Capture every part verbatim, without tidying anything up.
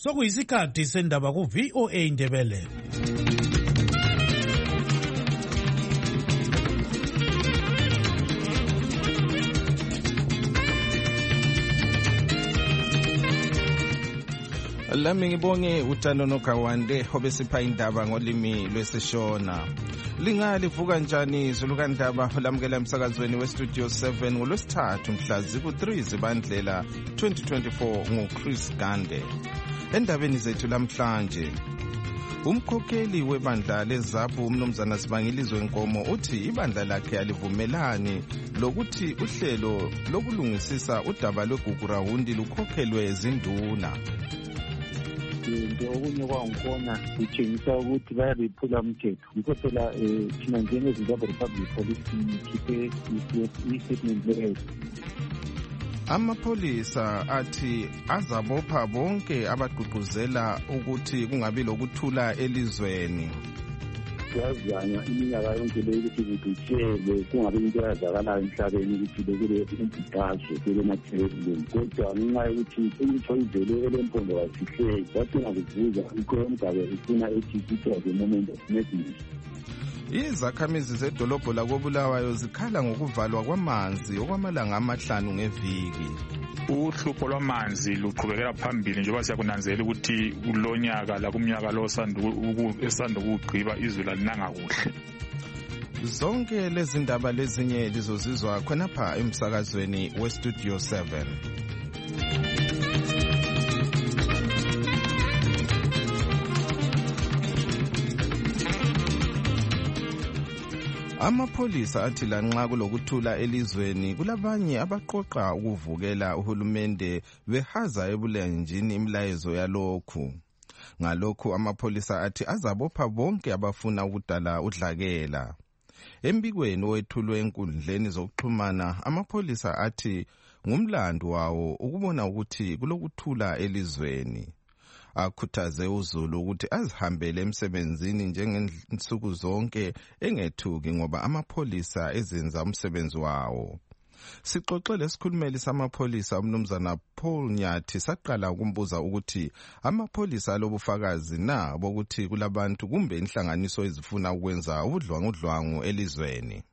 Sokuyisikhathi sendaba ku V O A Ndebele. Lami ngibonge uThando Nogawande obesipha indaba ngolimi lwesishona. Lingalivuka njani izulu kaNdaba lamukela emsakazweni weStudio seven ngolwesithathu mhla ziku-three zibandlela twenty twenty-four nguChris Gande. Endabeni zethu lamhlanje, umkhokheli webandla leZAPU umnumzana Sibangilizwe Nkomo uthi ibandla lakhe alivumelani lokuthi uhlelo lokulungisisa udaba lweGugurawundi lukhokhelwe izinduna. Into okunye kwangkhona kutshengisa ukuthi bayabephula umthetho. Yikho phela thina njengeZimbabwe Republic Police sikhiphe i-statement leyo. Amapholisa athi azabopha bonke abagqugquzela ukuthi kungabi lokuthula elizweni. Siyazanya iminyaka yonke leyo ukuthi kudutshele kungabi into eyazakalayo emhlabeni ukuthi bekule umbhidazwe belemathelela. Kodwa ngenxa yokuthi intutho ivele elempondo kasihleki wadinga kuvuza ikho umgabe ifuna ethi it was a moment of madness. Izakhamizi zedolobho lakoBulawayo zikhala ngokuvalwa kwamanzi okwamalanga amahlanu ngeviki. Uhlupho lwamanzi luqhubekela phambili njengoba siyakunanzela ukuthi kulonyaka la kumnyaka lo esanda ukugqiba izulu alinanga kuhle. Zonke lezi ndaba lezinye lizozizwa khonapha emsakazweni weStudio seven. Amapholisa athi lanxa kulokuthula elizweni kulabanye abaqoqa ukuvukela uhulumende behaza ebulenjini imilayezo yalokhu. Ngalokhu amapholisa athi azabopha bonke abafuna ukudala udlakela. Embikweni owethulwe enkundleni zokuxhumana, amapholisa athi ngumlando wawo ukubona ukuthi kulokuthula elizweni. Akhuthaze uZulu ukuthi azihambele emsebenzini njengensuku zonke engethuki ngoba amapholisa ezenza umsebenzi wawo. Sixoxele isikhulumeli samapholisa umnumzana Paul Nyathi saqala ukumbuza ukuthi amapholisa alobufakazi na bokuthi kulabantu kumbe inhlanganiso ezifuna ukwenza ubudlwangudlwangu elizweni.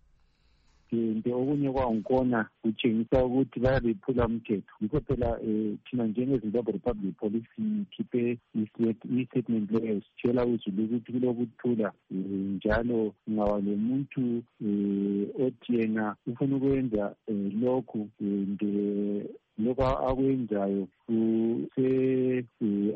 Into okunye kwangkhona kutshengisa ukuthi bayabephula umthetho. Yikho phela thina njengeZimbabwe Republic Police sikhiphe i-statement leyo sitshela uZulu ukuthi kulokuthula njalo ngaba lomuntu othi yena ufuna ukwenza lokhu lokho akwenzayo kuse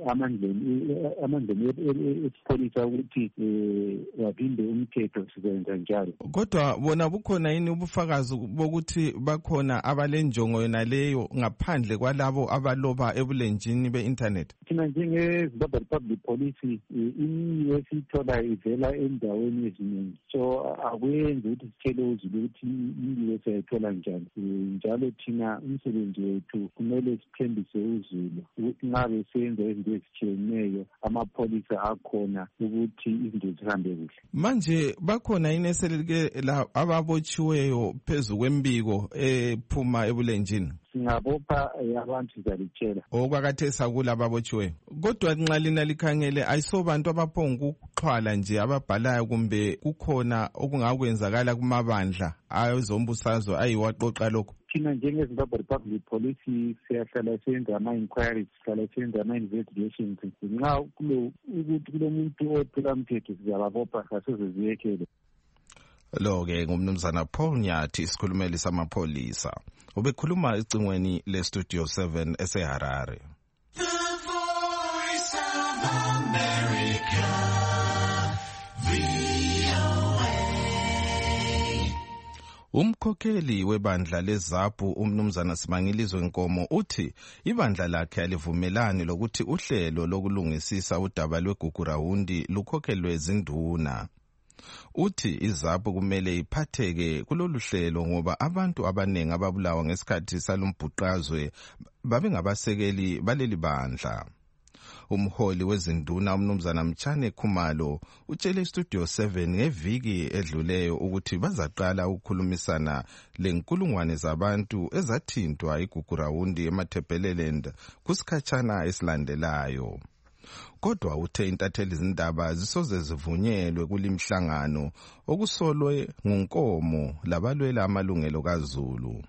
amandleni esipholisa ukuthi waphinde umthetho sizenza njalo. Kodwa bona bukhona yini ubufakazi bokuthi bakhona abalenjongo yona leyo ngaphandle kwalabo abaloba ebulenjini be-internet? Thina njengeZimbabwe Republic Police imiyo esithola ivela endaweni eziningi, so akwenzi ukuthi sitshele uZulu ukuthi imiyo siyayithola njani. Njalo thina umsebenzi wethu kumele sithembise uZulu ukuthi nxa besenza izinto ezitshiyeneyo amapholisa akhona ukuthi izinto zihambe kuhle. Manje bakhona yini eselike ababotshiweyo phezu kwembiko ephuma ebulenjini? Singabopha abantu sizalitshela. Okwakathesa kulabo ababotshiweyo. Kodwa nxa lina likhangele ayisobantu abaphonga ukuxhwala nje ababhalayo kumbe kukhona okungakwenzakala kumabandla ayozombusazwe ayiwaqoqa lokho? Thina njengeZimbabwe Republic Police siyahlala senza ama-inquiries, sihlala senza ama-investigations. Nxa ukuthi kulomuntu ophula umthetho sizababopha aseze ziyekele. Lo-ke ngumnumzana Paul Nyathi isikhulumeli samapholisa. Ubekhuluma ecingweni leStudio seven eseHarare. The Voice of America, V O A. Umkhokheli webandla leZAPU umnumzana Sibangilizwe Nkomo uthi ibandla lakhe alivumelani lokuthi uhlelo lokulungisisa udaba lweGugurawundi lukhokhelwe izinduna. Uthi iZAPU kumele iphatheke kulolu hlelo ngoba abantu abanengi ababulawa ngesikhathi salombhuqazwe babengabasekeli baleli bandla. Umholi wezinduna umnumzana Mtshane Khumalo utshele iStudio seven ngeviki edluleyo ukuthi bazaqala ukukhulumisana lenkulungwane zabantu ezathintwa igugurawundi eMatabeleland kusikhatshana esilandelayo. Kodwa uthe intatheli izindaba zisoze zivunyelwe kulimhlangano okusolwe nguNkomo labalwela amalungelo kaZulu.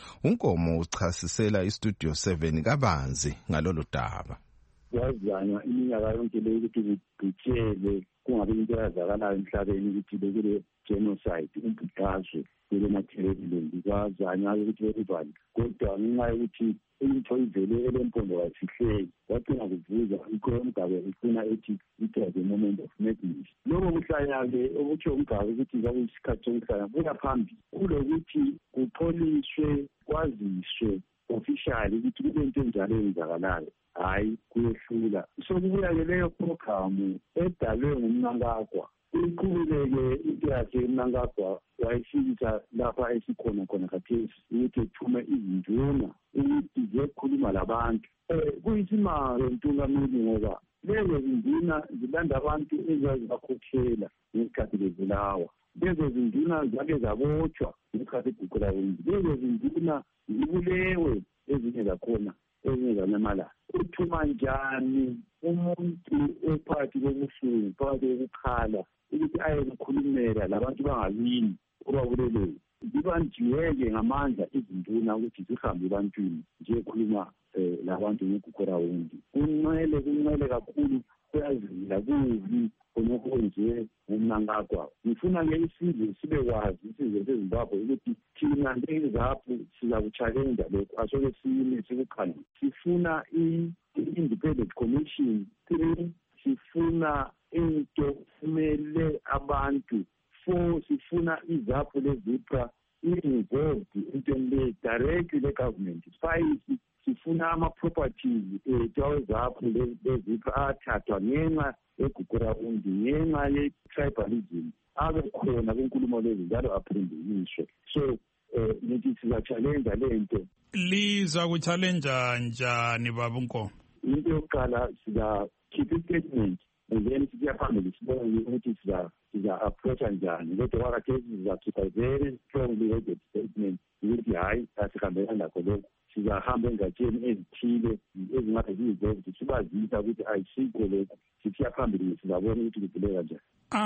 uNkomo uchasisela iStudio seven kabanzi ngalolu daba. Wazanywa iminyaka yonke leyo ukuthi kugcitshele kungabe into yazakalayo emhlabeni ukuthi bekule genocide umbhidazwe kule Matabeleland kwazanywa ukuthi bekubani kodwa ngenxa yokuthi into ivele elempondo wayifihleki wacina kuvuza umgabe ifuna ethi it was a moment of madness. Lokho kuhlanya-ke okutsho umgabe ukuthi kwakuyisikhathi sokuhlanya buya phambili kulokuthi kuxoliswe kwaziswe officially ukuthi kule nto enjalo eyenzakalayo hayi kuyehlula. So kubuya-ke leyo programu edalwe nguMnangagwa iqhubeke into yakhe uMnangagwa wayefikisa lapha esikhona khona khathesi ukuthi ethume izinduna ukuthi ziyokhuluma labantu. Um kuyisimanga ntungameli ngoba lezo zinduna zilanda abantu ezazibakhokhela ngesikhathi bezulawa. Lezo zinduna zake zabotshwa ngesikhathi igugurawundi. Lezo zinduna zibulewe ezinye zakhona ezinye zanyamalala. Uthuma njani umuntu ephakathi kobuhlungu phakathi kokukhala ukuthi aye kukhulumela labantu bangakini obabuleleyo. Zibanjiweke ngamandla izinduna ukuthi zihambe ebantwini ziyekhuluma um labantu ngegugurawundi. Kunqele kunqele kakhulu kuyazila kubi khonokho kwenziwe nguMnangagwa. Ngifuna-ke isizwe sibekwazi isizwe seZimbabwe ukuthi thina njengezaphu sizakutshalenja lokhu asoke siyime sikukhangele. Sifuna i-independent commission. Three, sifuna into kumele abantu. Four, sifuna izaphu lezipra i-involved entweni le directly le government. Five, sifuna ama-properties ethu awezaphu lezipra athathwa ngenxa yegugurawundi ngenxa ye-tribalism abe khona kwinkulumo lezi njalo aphendukiswe. So um nithi sizatshalenja le nto. Liza kutshalenja njani baba uNkomo? Into yokuqala sizakhipha i-statement and then siya phambili sibone ukuthi siza-approacha njani. Kodwa kwakhathesi sizakhipha very strongly worded statement ukuthi hhayi asihambelani lakho lokho. Sizahamba engatsheni ezithile ezingabe ziyizo ukuthi sibazisa ukuthi ayisikho lokho. Sithiya phambili sizabona ukuthi kudileka njani.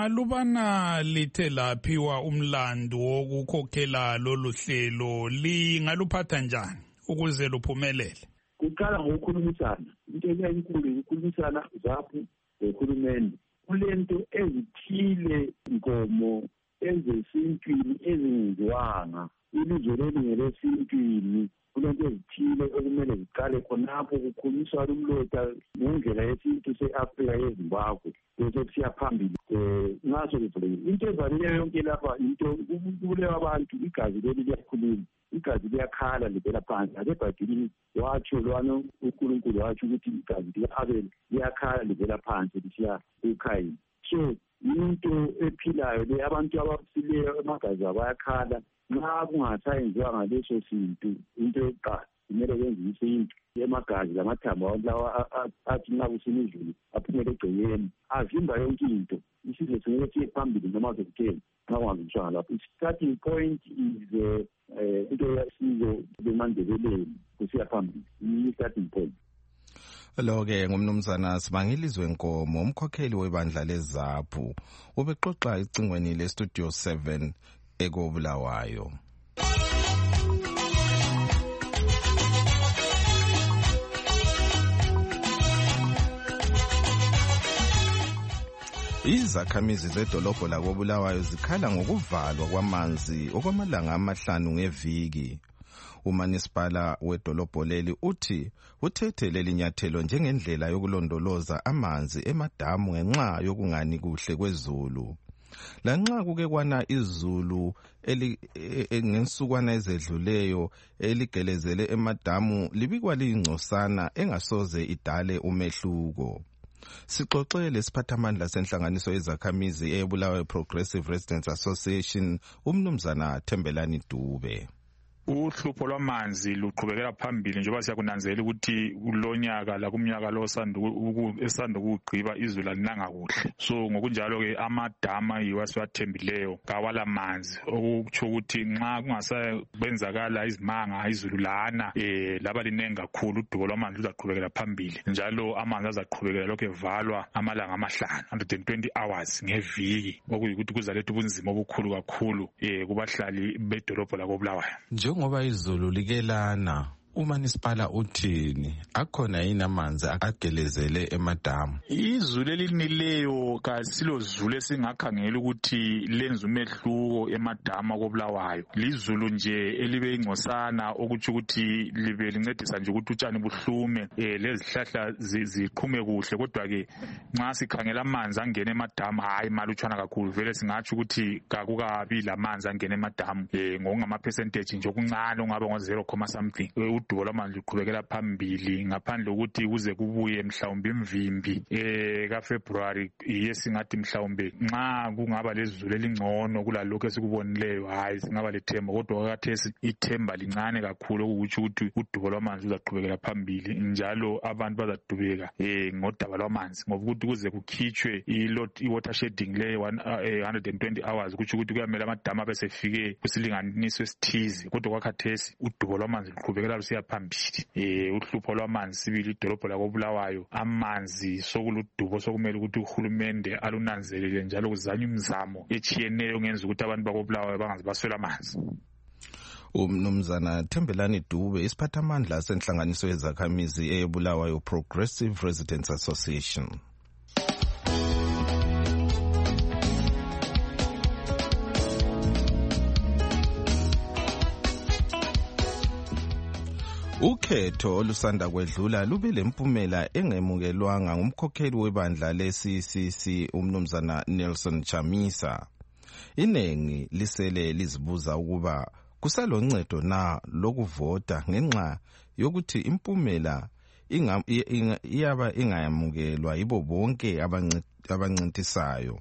Alubana lithe laphiwa umlando wokukhokhela lolu hlelo lingaluphatha njani ukuze luphumelele? Kuqala ngokukhulumisana. Into enkulu ukukhulumisana zaphu ehulumeni. Kulento ezithile Nkomo ezesintwini ezingenziwanga. Ilizwe lelingelesintwini kulento ezithile okumele ziqale khonapho kukhulunyiswa lumlota ngendlela yesintu se-Afrika yeZimbabwe bese kusiya phambili um ngaso kuvulekile. Into evalileyo yonke lapha into kubulewa abantu igazi leli liyakhuluma igazi liyakhala livela phansi. Asebhayibhelini watsho lwana uNkulunkulu watsho ukuthi igazi lika-Abeli liyakhala livela phansi lisiya kuKhayini. So into ephilayo le abantu abafileyo amagazi abo ayakhala. Nxa kungasayenziwa ngaleso sintu into yokuqala kumele kwenziswe into emagazi lamathambo lawa athi nxa kusina izulu aphumele egcekeni avimba yonke into. Isizwe singeke siye phambili noma sekutheni nxa kungavinjwanga lapho. I-starting point is um into yasizwe leMandebeleni kusiya phambili i-starting point. Lo-ke ngumnumzana Sibangilizwe Nkomo umkhokheli webandla lezaphu ubexoxa icingweni leStudio seven eKobulawayo. Izakhamizi zedolobho lakoBulawayo zikhala ngokuvalwa kwamanzi okwamalanga amahlanu ngeviki. Umanisipala wedolobho leli uthi uthethe leli nyathelo njengendlela yokulondoloza amanzi emadamu ngenxa yokungani kuhle kwezulu. Lanxa kuke kwana izulu ngensukwana ezedluleyo eligelezele emadamu libikwa liyingcosana engasoze idale umehluko. Sixoxe lesiphathamandla senhlanganiso yezakhamizi eBulawayo Progressive Residents Association umnumzana Thembelani Dube. Uhlupho lwamanzi luqhubekela phambili njengoba siyakunanzelela ukuthi kulonyaka la kumnyaka lo esanda ukugqiba izulu alinanga kuhle. So ngokunjalo ke amadama yiwo asiwathembileyo kawala manzi, okutsho ukuthi nxa kungasebenzakala izimanga izulu lana eh laba linengi kakhulu udubo lwamanzi luzaqhubekela phambili, njalo amanzi azaqhubekela lokho evalwa amalanga amahlanu one hundred twenty hours ngeviki, okuyikuthi kuzaletha ubunzima obukhulu kakhulu eh kubahlali bedolobho lako Bulawayo. Njengoba izulu likelana, uManisipala uthini? Akhona yini amanzi agelezele emadamu? Izulu elinileyo kasilo zulu esingakhangela ukuthi lenza umehluko emadamu akobulawayo. Lizulu nje elibe ingcosana okuthi ukuthi libe lincedisa nje ukuthi utshani buhlume eh lezihlahla ziqhume kuhle, kodwa ke nxa sikhangela amanzi angena emadamu hayi malutshwana kakhulu. Vele singathi ukuthi kakukabi lamanzi angena emadamu eh ngokungama percentage nje okuncane ongaba ngo zero something. Udubo lwamanzi luqhubekela phambili ngaphandle ukuthi kuze kubuye mhlawumbe imvimbi eh ka February yesingathi mhlawumbe nxa kungaba lezulu elingcono kulalokho esikubonileyo hayi singaba lethemba, kodwa akathesi ithemba lincane kakhulu ukuthi ukuthi udubo lwamanzi luzaqhubekela phambili, njalo abantu bazadubeka eh ngodaba lwamanzi ngoba ukuthi kuze kukhitshwe i water shedding le one hundred twenty hours ukuthi ukuthi kuyamela amadama besefike kusilinganiso esithize, kodwa kwakhathesi udubo lwamanzi luqhubekela lusiya phambili. Eh uhlupho lwamanzi sibili idolobho lako Bulawayo, amanzi sokuludubo sokumele ukuthi uhulumende alunanzelele njalo kuzanywe imizamo echiyeneyo ngenza ukuthi abantu bako Bulawayo bangaze baswela amanzi. Umnumzana Thembelani Dube, isiphathamandla senhlanganiso yezakhamizi eBulawayo Progressive Residents Association. Ukhetho olusanda kwedlula lube lempumela engemukelwanga ngumkhokheli webandla le-C C C umnumzana Nelson Chamisa. Inengi lisele lizibuza ukuba kusaloncedo na lokuvota ngenxa yokuthi impumela iyaba ingayamukelwa yibo bonke abancintisayo.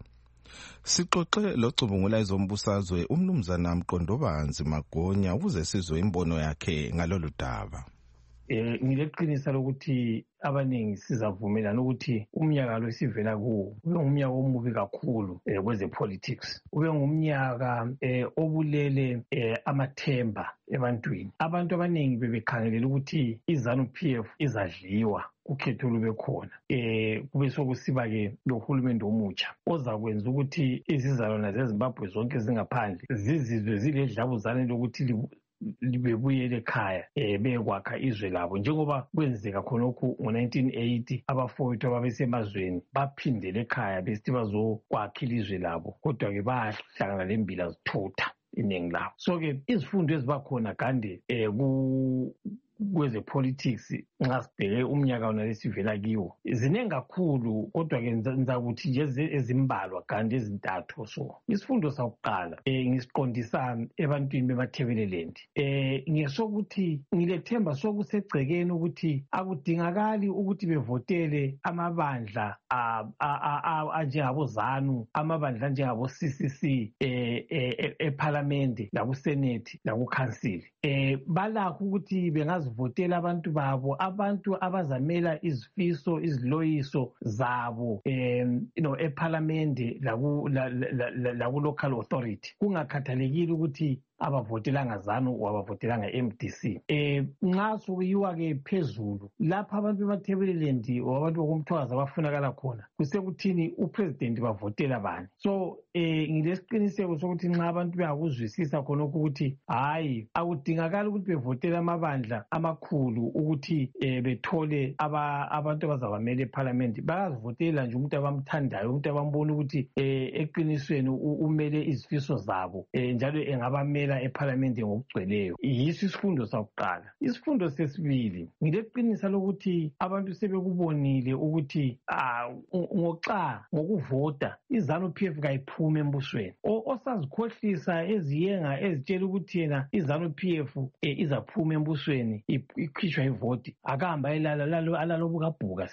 Sixoxe locubungula izombusazwe umnumzana Mqondobanzi Magonya ukuze sizwe imbono yakhe ngalolu daba. Eh ngileqinisa lokuthi abaningi sizavumelana ukuthi umnyaka lo sivela kuwo ube ngumnyaka omubi kakhulu eh, kweze politics, ube ngumnyaka eh, obulele eh, amathemba ebantwini. Abantu abaningi bebekhangelela ukuthi iZANU P F izadliwa ukhetho lube khona eh kube sokusiba ke lohulumende omutsha ozakwenza ukuthi izizalwana zeZimbabwe zonke zingaphandle zizizwe ziledlabuzane lokuthi libebuyele ekhaya eh bekwakha izwe labo, njengoba kwenzeka khonokho ngo nineteen eighty abafowethu ababesemazweni baphindele ekhaya besithi bazokwakha izwe labo, kodwa ke bahlangana lembila zithutha iningi labo. So ke izifundo ezibakhona kande eh ku kweze politics nxa sibheke umnyaka wona lesivela kiwo ziningi kakhulu, kodwa ke ngizakuthi nje ezimbalwa kanti ezintathu. So isifundo sakuqala eh ngisiqondisa ebantwini bemathebeleland eh ngesokuthi ngilethemba sokusegcekeni ukuthi akudingakali ukuthi bevotele amabandla anjengabo ZANU, amabandla anjengabo C C C eh eParliament laku Senate laku Council eh balakho ukuthi bengazi votela abantu babo, abantu abazamela izifiso iziloyiso zabo em you know eParliament laku laku local authority, kungakhathalekile ukuthi abavotelanga ZANU wabavotelanga M D C. Eh nxa sokuyiwa ke phezulu lapha abantu bemathebeleland wabantu bokumthwaza abafunakala khona kusekuthini upresident bavotela bani. So eh ngilesiqiniseko sokuthi nxa abantu bayakuzwisisa khona ukuthi hayi akudingakala ukuthi bevotela amabandla amakhulu ukuthi eh bethole aba abantu abazabamela eParliament, bayazivotela nje umuntu abamthandayo, umuntu abambona ukuthi eh eqinisweni umele izifiso zabo eh njalo engabamela eParliament ngokugcweleyo. Yiso isifundo sakuqala. Isifundo sesibili ngileqinisa lokuthi abantu sebekubonile ukuthi ah ngoxa ngokuvota iZANU P F kayiphume embusweni. Osazikhohlisa eziyenga ezitshela ukuthi yena iZANU P F izaphuma embusweni ikhishwa ivoti akahamba elala lalo alalo bukabhuka sibili.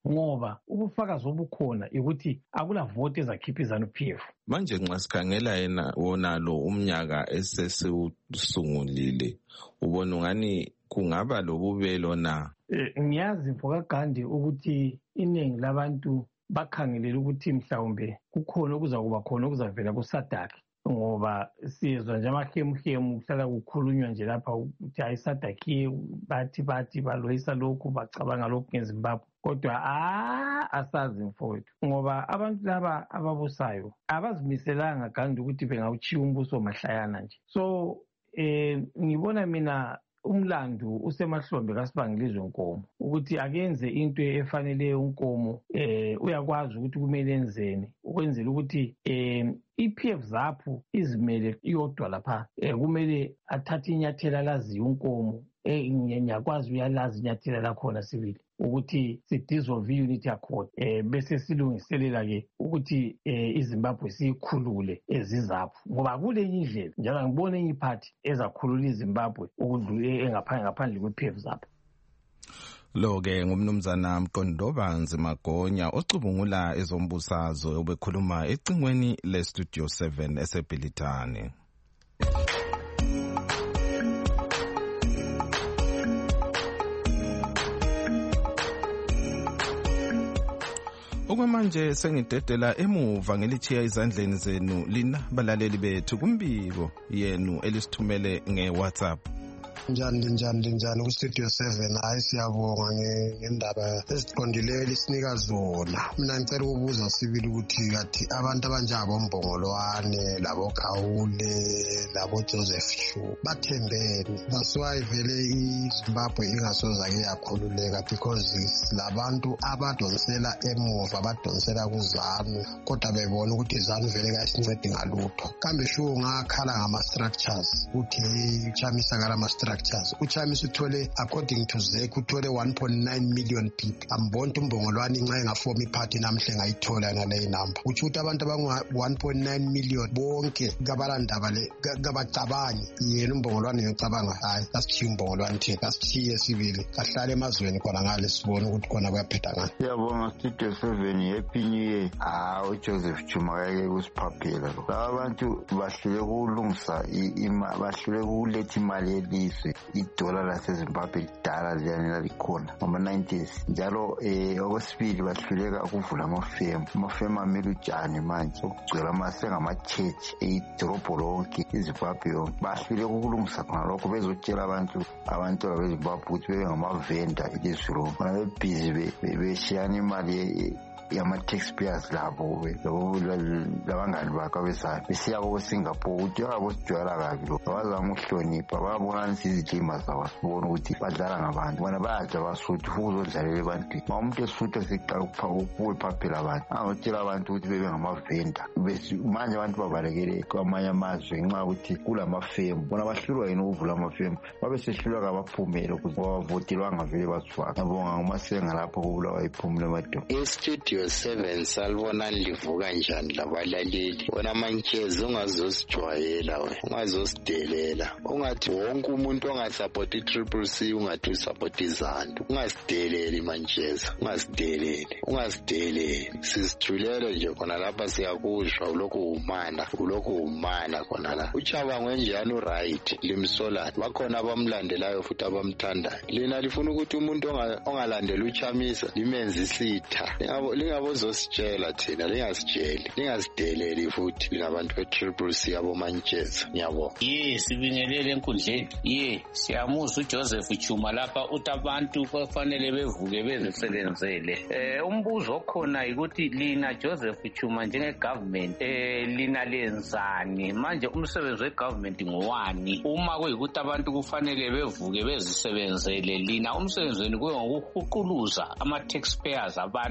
ngoba ubufakazi obukhona ukuthi akula vote ezakhipha iZANU-P F. Manje nxa sikhangela yena wona lo umnyaka esesiwusungulile ubona ngani kungaba lobubelo na? Ngiyazi mfokagandi ukuthi iningi labantu bakhangelela ukuthi mhlawumbe kukhona okuzakuba khona okuzavela kuSADC, ngoba siyezwa nje amahemuhemu kuhlala kukhulunywa nje lapha ukuthi hayi iSADC bathi bathi baloyisa lokhu bacabanga lokhu ngeZimbabwe, kodwa a asazi mfowethu, ngoba abantu laba ababusayo abazimiselanga kandi ukuthi bengawuchiya umbuso mahlayana nje. So eh ngibona mina umlando usemahlombe kaSibangilizwe Nkomo ukuthi akenze into efanele uNkomo, eh uyakwazi ukuthi kumele enzeni ukwenzela ukuthi eh iP F zaphu izimele iyodwa lapha, eh kumele athathe inyathela lazi uNkomo, eh ngiyakwazi uyalazi inyathela lakhona sibili ukuthi sidissolve unity accord, eh bese silungiselela ke ukuthi eh iZimbabwe siyikhulule ezizaphu, ngoba kule indlela njalo ngibona enye iphathi ezakhulula iZimbabwe ukudlula engaphandle ngaphandle kweP F zaphu. Lo ke ngumnumzana Mqondobanzi Magonya ocubungula ezombusazwe obekhuluma ecingweni le Studio seven eseBhilitane. Okwamanje sengidedela emuva ngelichiya izandleni zenu lina balaleli bethu kumbiko yenu elisithumele ngeWhatsApp. Njani njani njani ku Studio seven. Hayi siyabonga ngendaba esiqondileyo lisinika zona. Mina ngicela ukubuza sibili ukuthi kathi abantu abanjabo Mbongolwane labo Khawule labo Joseph Chu bathembeni basiwayivele iZimbabwe ingasoza ke yakhululeka because labantu abadonsela emuva abadonsela kuZANU kodwa bebona ukuthi iZANU vele kayisincedi ngalutho. Kambe sho ngakhala ngama structures uthi uchamisa ngala ma structures uchamisa uthole according to Z E C uthole one point nine million people. Ambona uMbongolwane inxa engaform iparty namhle ngayithola ngale number uthi ukuthi abantu abangu one point nine million bonke kabalandaba le kabacabangi yena uMbongolwane ngicabanga hayi asithiye uMbongolwane thina asithiye sibili kahlale emazweni khona ngale sibone ukuthi khona kuyaphetha ngani. Siyabonga Studio seven happy new year. Ah uJoseph Chuma kake kusiphaphela lo abantu bahlule kulungisa ima bahlule kuletha imali elizwe idola laseZimbabwe lidala liyana likhona ngama nineties njalo eh okwesibili bahluleka ukuvula amafemu amafemu amele utshani manje ukugcwela amasenga ama church edorobho lonke iZimbabwe yonke bahluleka ukulungisa khona lokho bezotshela abantu abantu beZimbabwe ukuthi bebe ngama vendor ilizwe lonke babe busy beshiyana imali yama taxpayers labo labo labangani bakho besayo besiya ko Singapore uthi abo sijwala kabi lo bazama ukuhlonipha babona izidlima zawo sibona ukuthi badlala ngabantu bona bayaja basuthi ukuzodlalela abantu umuntu esuthi seqala ukupha ukuphaphela abantu angotshela abantu ukuthi bebe ngamavenda bese manje abantu babalekele kwamanye amazwe nxa ukuthi kulamafemu bona bahlulwa yini ukuvula amafemu babe sehlulwa kabaphumele ukuthi bavotelwa ngavele bathwaka ngabonga ngumasenga lapho kubulawa iphumule mado estudio seven salibona livuka njani labalaleli wona manchezi ungazosijwayela we ungazosidelela ungathi wonke umuntu ongasupporti i-triple C ungathi usupporti iZANU ungasideleli manchezi ungasideleli ungasideleli sisithulele nje khona lapha siyakuzwa ulokhu umana ulokhu umana khona la uchabangwe njani uright limsolani bakhona abamlandelayo futhi abamthandayo lina lifuna ukuthi umuntu ongalandela uchamisa limenze isitha lingabozositshela thina lingasitsheli lingasideleli futhi linabantu be-triple C abomancheza ngiyabonga. Ye sibingelele enkundleni ye siyamuza uJoseph Chuma lapha uthi abantu kufanele bevuke bezisebenzele. Eh umbuzo okhona ukuthi lina Joseph Chuma njenge-government eh lina lenzani manje umsebenzi we-government ngowani uma kuyikuthi abantu kufanele bevuke bezisebenzele lina umsebenzi wenu kuyokuhuquluza ama-taxpayers abantu imali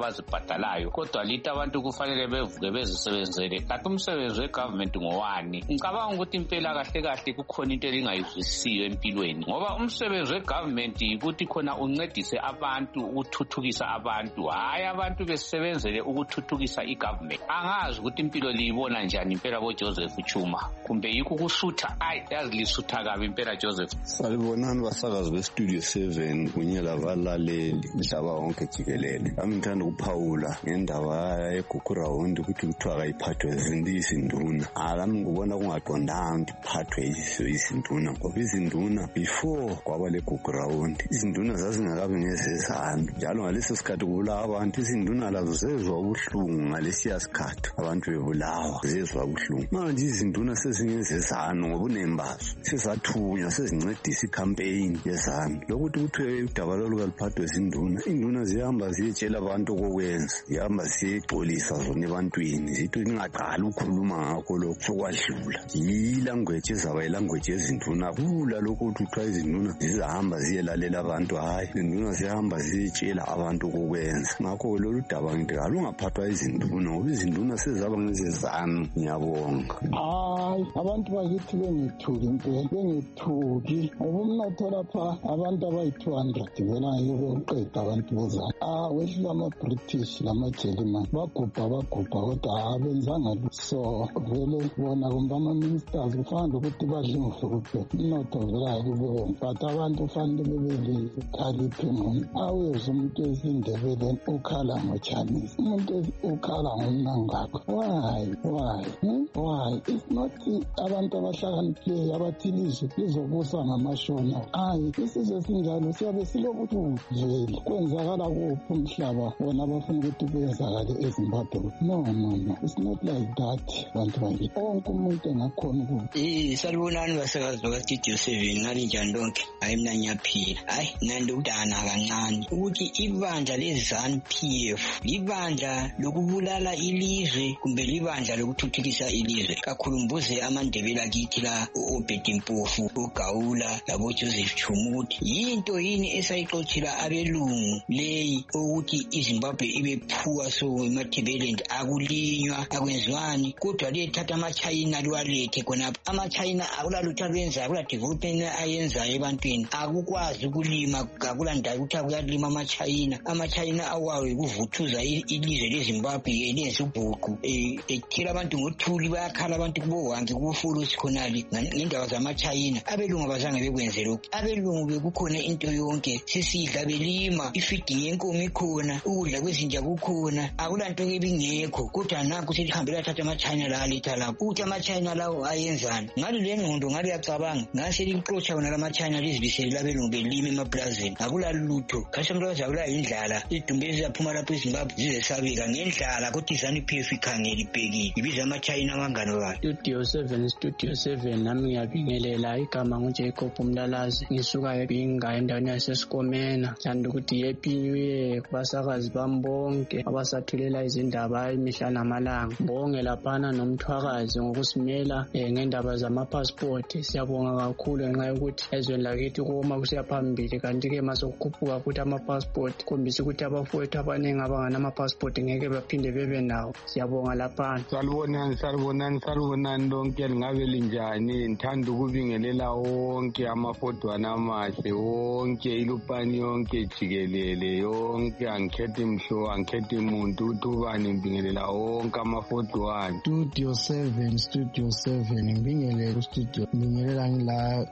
abazibhadalayo, kodwa lithi abantu kufanele bevuke bezisebenzele. Kanti umsebenzi wegovernment ngowani? Ngicabanga ukuthi impela kahle kahle kukhona into elingayizwisisiyo empilweni, ngoba umsebenzi wegovernment ukuthi khona uncedise abantu ukuthuthukisa abantu, hayi abantu besebenzele ukuthuthukisa igovernment. Angazi ukuthi impilo liyibona njani impela bo Joseph Chuma, kumbe yikho kusutha? Ayi, yazi lisutha kabi impela Joseph. Salibonani basakazi bestudio seven kunye labalaleli mhlaba wonke jikelele. Ami ngithanda ukuphawula ngendaba yeGugurawundi ukuthi kuthiwa kayiphathwe izinduna. Alami ngibona kungaqondanga ukuthi iphathwe izinduna, ngoba izinduna before kwaba le Gugurawundi izinduna zazingakabi ngezezanu, njalo ngaleso sikhathi kubulawa abantu izinduna lazo zezwa ubuhlungu. Ngalesiya sikhathi abantu bebulawa zezwa ubuhlungu. Manje izinduna sezingezezanu ngobunemba bazo, sezathunywa sezincedisa icampaign yezanu lokuthi kuthiwe udaba lolukaphathwe izinduna. Induna zihamba ziyetshela abantu okokwenza, zihamba ziyexolisa zona ebantwini, zithi ngingaqali ukukhuluma ngakho lokho sokwadlula. Yilanguage ezaba yilanguage yezinduna kula lokho ukuthi kuthiwa izinduna zizahamba ziyelalela abantu, hayi izinduna zihamba ziyetshela abantu okokwenza. Ngakho lolu daba ngithi kalungaphathwa izinduna ngoba izinduna sezaba ngezezanu. Ngiyabonga. Hayi abantu bakithi bengithuki impela, bengithuki ngoba umnotho lapha abantu abayi-two hundred vela yokuqeda abantu bozana. Ah, wehlula ama-British lama-German bagubha bagubha kodwa abenzanga lutho. So vele bona kumbe ama-ministers kufanele ukuthi badle imvulo kuphela, umnotho vela ayikubona, but abantu kufanele bebe lekhaliphi ngcono. Awezwa umuntu esindebeleni ukhala ngo-Chinese, umuntu ukhala ngomnangakho. Why? Why? Hmm? Why? It's not abantu abahlakaniphileyo abathi ilizwe lizobusa ngamashona. Hayi, isizwe esinjalo siyabe silokuthi vele kwenzakala kuphi umhlaba wona abafuna ukuthi kwenzakale eZimbabwe. No, no, no, it's not like that. Bantu bakithi onke umuntu engakhona ukuthi Eh, salibonani basakazi bakastudio seven, nali njani lonke? Hayi mina ngiyaphila. Hayi nandi udana kancane ukuthi ibandla leZANU P F libandla lokubulala ilizwe kumbe libandla lokuthuthukisa ilizwe. Kakhulu mbuze amandebela kithi la uBhedi Mpofu, uGawula labo Joseph Chuma ukuthi yinto yini esayixoxela abelungu leyi ukuthi iZimbabwe ibe phuwa so eMatabeleland akulinywa akwenziwani, kodwa lethatha amaChina liwalethe khonapha. AmaChina akulalutho alwenza, akula development ayenzayo ebantwini, akukwazi ukulima, akulandawo ukuthi akuyalima amaChina. AmaChina awawo ukuvuthuza ilizwe leZimbabwe elenza ubhuqu, ethela abantu ngothuli, bayakhala abantu kubowanzi kubufulusi khonali ngendaba zamaChina. Abelungu abazange bekwenze lokhu. Abelungu bekukhona into yonke, sisidla belima, ifeeding yenkomo ikhona, ukudla kwezinja kukhona, akulanto ebingekho, kodwa nanku selihambela thatha amaChina la aletha lapho. Ukuthi amaChina lawo ayenzani? Ngale le ngqondo ngale yacabanga ngase lixoxa wona lamaChina lizibisele labelungu belima emaplazini, akulalutho. Khashamlaza akula indlala, idumbe ziyaphuma lapho eZimbabwe zizesabeka ngendlala, kodwa iZANU P F ikhangela ibhekile ibiza amaChina abangano bayo. Studio seven, Studio seven, nami ngiyabingelela. Igama nguJacob Mlalazi, ngisuka eBinga endaweni yaseSikomena. Ngithanda ukuthi happy new year kubasakazi bami bonke abasathulela izindaba imihla namalanga. Bonke laphana nomthwakazi ngokusimela eh, ngendaba zamapassport. Siyabonga kakhulu ngenxa yokuthi ezweni lakithi koma kusiya phambili, kanti-ke masokukhuphuka futhi amapassport khombisa ukuthi abafowethu abaningi abangana amapassport ngeke baphinde bebe nawo. Siyabonga laphana. Salibonani, salibonani, salibonani lonke, lingabe linjani? Ngithanda ukubingelela wonke amafodwana amahle wonke, ilupani yonke jikelele yonke, angikhethi mhlo, angikhethi muntu ukuthi ubani, ngibingelela wonke amafodwana. Studio seven, Studio seven, ngibingelela ustudio, ngibingelela ngila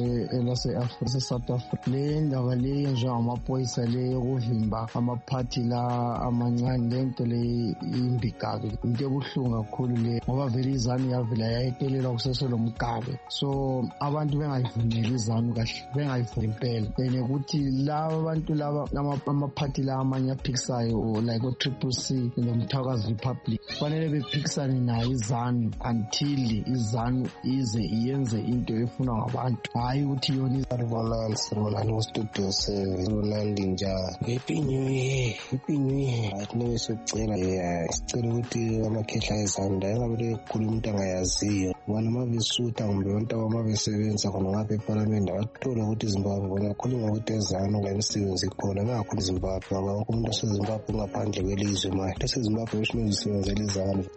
lase Africa, South Africa. Le ndaba le yenziwa ngamaphoyisa le yokuvimba amaphathi la amancane, lento le imbi kabi, into ebuhlungu kakhulu le, ngoba vele iZANU yavela yayetelelwa kuseselo Mugabe. So abantu bengayivumeli iZANU kahle, bengayivumeli impela, nekuthi laba abantu laba amaphathi la amanye aphikisayo like o-Triple C nomthakazi Republic fanele bephikisane nayo iZANU until iZANU ize iyenze into efunwa ngabantu, hayi ukuthi yona Salibonani, salibonani kustudio seven, salibonani njani? Happy New Year, Happy New Year. Athi sicela yeah, sicela ukuthi amakhehla eZANU ndayengabe kukhuluma umuntu angayaziyo, bona mabesutha kumbe abantu ababesebenza khona ngapha eParliament abathola ukuthi iZimbabwe bona khuluma ukuthi eZANU ngemisebenzi ikhona, ngakhona iZimbabwe ngoba wonke umuntu oseZimbabwe ezimbabwe ngaphandle kwelizwe manje lesi zimbabwe eshinwe zisebenzela izandla.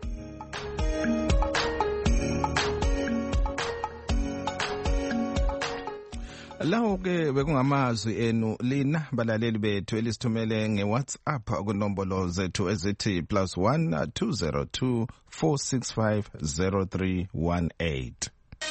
Lawo ke bekungamazwi enu lina balaleli bethu elisithumele ngeWhatsApp kunombolo zethu ezithi plus one two zero two four six five zero three one eight.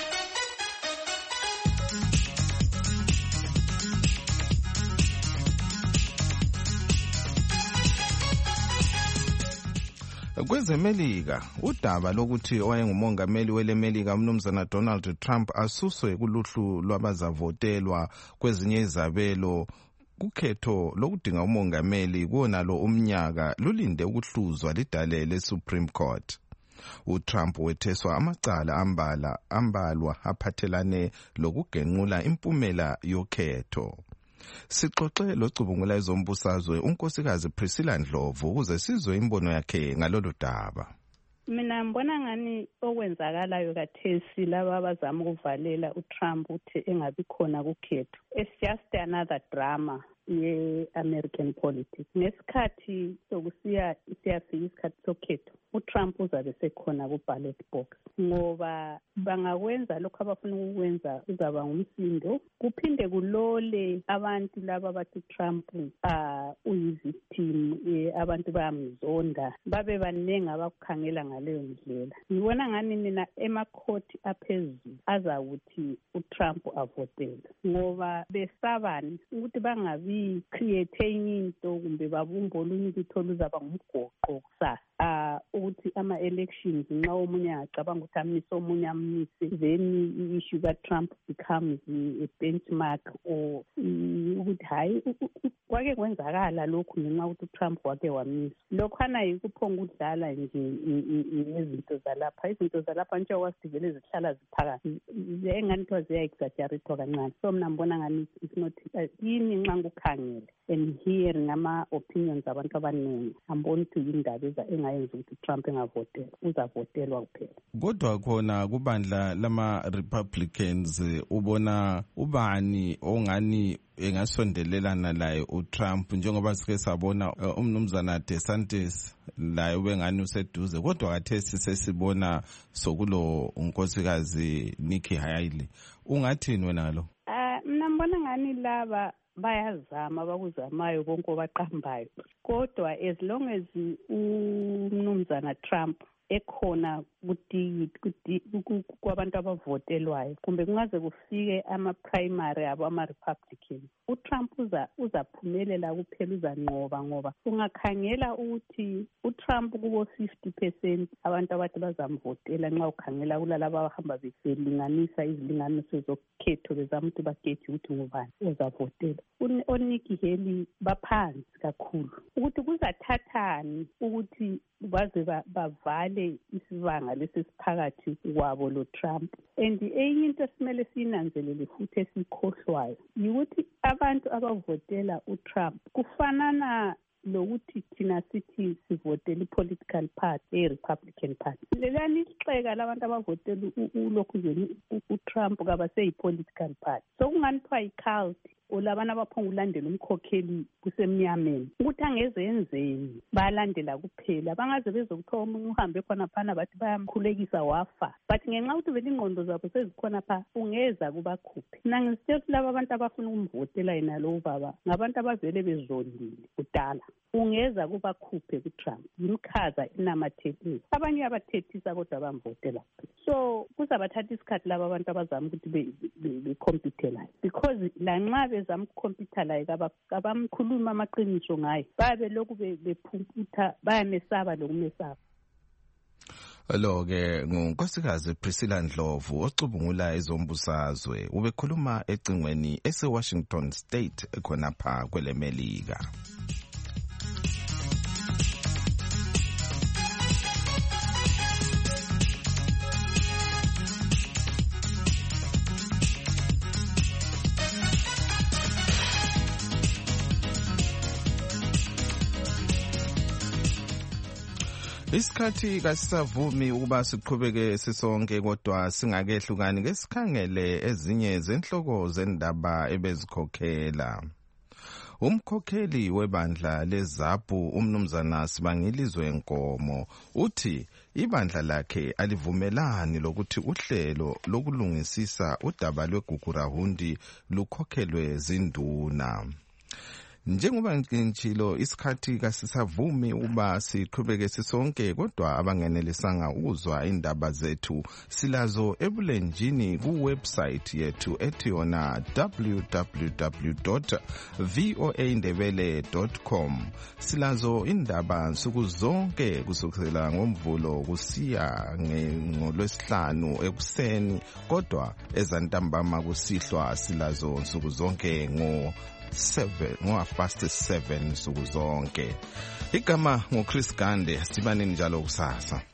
Kwezemelika udaba lokuthi owayengumongameli welemelika umnumzana Donald Trump asuswe kuluhlu lwabazavotelwa kwezinye izabelo kukhetho lokudinga umongameli kuonalo umnyaka lulinde ukuhluzwa lidale leSupreme Court. uTrump wetheswa amacala ambala ambalwa aphathelane lokugenqula impumela yokhetho. Sixoxe locubungula ezombusazwe unkosikazi Priscilla Ndlovu ukuze sizwe imbono yakhe ngalolu daba. Mina ngibona ngani okwenzakalayo kathesi laba abazama ukuvalela uTrump uthi engabi khona kukhetho. It's just another drama ye-American politics. Ngesikhathi sokusiya siyafika isikhathi sokhetho uTrump uzabe sekhona ku-ballot box ngoba bangakwenza lokho abafuna ukukwenza uzaba ngumsindo kuphinde kulole abantu laba bathi Trump uh, uyi-victim eh, abantu bayamzonda babe baningi abakukhangela ngaleyo ndlela. Ngibona ngani mina emakhoti aphezulu azawuthi uTrump avotele ngoba besabani ukuthi bangabi creating into kumbe babumba olunye ukuthi oluzaba ngumgoqo kusasa uh, ukuthi ama-elections nxa omunye acabanga ukuthi amise omunye amise then i-issue ka-Trump becomes a benchmark or ukuthi hayi kwake kwenzakala lokhu ngenxa ukuthi uTrump wake wamisa. Lokhana yikuphonga ukudlala nje ngezinto zalapha. Izinto zalapha nje wasidivele zihlala ziphakathi engani kuthiwa ziya-exaggerate kancane. So mina ngibona ngani it's not yini nxa ngikukhangele and hearing ama-opinions abantu abaningi amboni ukuthi yindaba engayenza ukuthi Trump engavotelwa uzavotelwa kuphela. Kodwa khona kubandla lama-Republicans ubona ubani ongani engasondelelana laye uTrump njengoba sike sabona uh, umnumzana DeSantis laye ubengani useduze kodwa kathesi sesibona sokulo unkosikazi Nikki Haley. Ungathini wena ngalo? Uh, mina ngibona ngani laba bayazama bakuzamayo konke obaqambayo kodwa as long as umnumzana Trump ekhona kwabantu abavotelwayo kumbe kungaze kufike ama-primary abo ama-Republican uTrump uza uzaphumelela kuphela uzanqoba ngoba ungakhangela ukuthi uTrump kubo fifty percent abantu abathi bazamvotela nxa ukhangela kulalabo abahamba belinganisa izilinganiso zokhetho bezama ukuthi bakhethe ukuthi ngubani uzavotela. oNikki Haley baphansi kakhulu ukuthi kuzathathani ukuthi baze bavale isibanga lesisiphakathi kwabo lo Trump. And enye into esimele siyinanzelele futhi esikhohlwayo yikuthi abantu abavotela uTrump kufanana lokuthi thina sithi sivotela i-political party e-Republican party. Lelani isixeka labantu abavotela ulokhu nje uTrump kabaseyi-political party. So kungani kuthiwa i-cult olabana abaphonga ulandela umkhokheli kusemnyameni ukuthi angeze enzeni balandela kuphela bangaze bezokuthiwa omunye uhambe khona phana bathi bayamkhulekisa wafa but ngenxa ukuthi vele ingqondo zabo sezikhona pha ungeza kubakhuphe. Mina ngisitshela ukuthi laba abantu abafuna ukumvotela yena lo baba ngabantu abavele bezondile kudala ungeza kubakhuphe kuTrump yimkhaza inamathekile abanye abathethisa kodwa bamvotela. So kuzabathatha isikhathi laba abantu abazama ukuthi becomputelayo because lanxa bezama ukukhomputelayo abamkhuluma amaqiniso ngayo babe lokhu bephumputha bayamesaba lokumesaba. Lo ke ngunkosikazi Priscilla Ndlovu ocubungula ezombusazwe ubekhuluma ecingweni ese-Washington State ekhonapha kwelemelika. Isikhathi kasisavumi ukuba siqhubeke sisonke kodwa singakehlukani ngesikhangele ezinye zenhloko zendaba ebezikhokhela. Umkhokheli webandla leZAPU umnumzana Sibangilizwe Nkomo uthi ibandla lakhe alivumelani lokuthi uhlelo lokulungisisa udaba lweGugurahundi lukhokhelwe zinduna. Njengoba ngitshilo isikhathi kasisavumi uba siqhubeke sisonke, kodwa abangenelisanga ukuzwa indaba zethu silazo ebulenjini kuwebsite yethu ethi yona w w w dot voa ndebele dot com. Silazo indaba nsuku zonke kusukela ngoMvulo kusiya ngolwesihlanu ekuseni, kodwa ezantambama kusihlwa silazo nsuku zonke ngo seven ngo fast seven nsuku zonke. Igama ngoChris Gande, sibanini njalo kusasa.